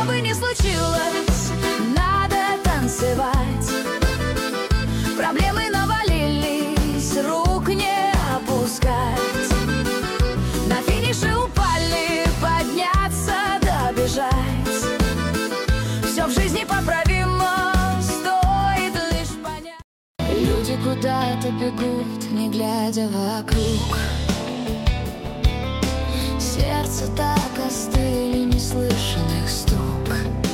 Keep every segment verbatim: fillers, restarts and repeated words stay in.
бы ни случилось, надо танцевать. Проблемы навалились, рук не опускать. На финише упали, подняться, добежать. Все в жизни поправимо, стоит лишь понять. Люди куда-то бегут, не глядя вокруг. Сердце так остыли, не слышен их стук.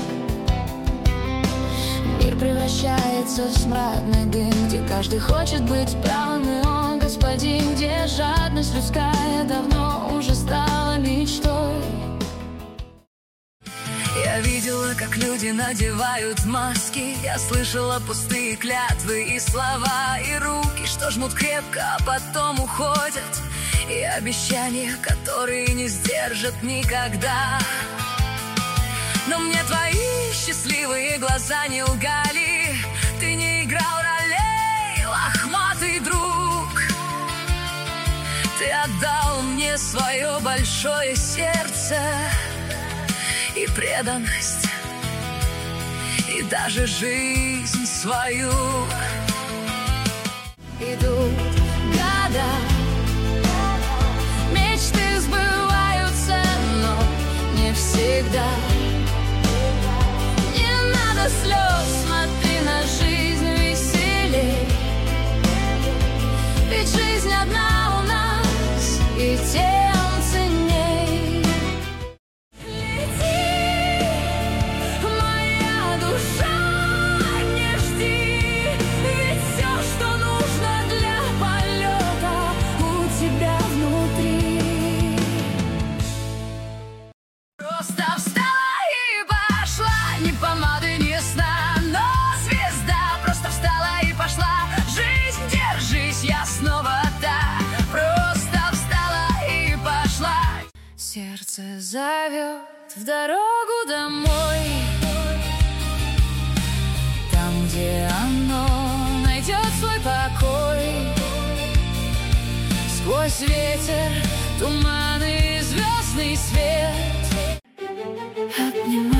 Мир превращается в смрадный дым, где каждый хочет быть правым, и он господин, где жадность людская давно уже стала мечтой. Я видела, как люди надевают маски. Я слышала пустые клятвы и слова, и руки, что жмут крепко, а потом уходят. И обещания, которые не сдержат никогда. Но мне твои счастливые глаза не лгали. Ты не играл ролей, лохматый друг. Ты отдал мне свое большое сердце и преданность, и даже жизнь свою. Идут года, мечты сбываются, но не всегда. Не надо слез, смотри на жизнь веселей. Ведь жизнь одна у нас, и тем ценней. Лети, моя душа, не жди, ведь все, что нужно для полета, у тебя внутри. Просто встала и пошла, ни помады, ни сна, но звезда. Просто встала и пошла, жизнь, держись, я снова та. Просто встала и пошла. Сердце зовет в дорогу домой, там, где оно найдет свой покой. Сквозь ветер, туман и звездный свет обнимай.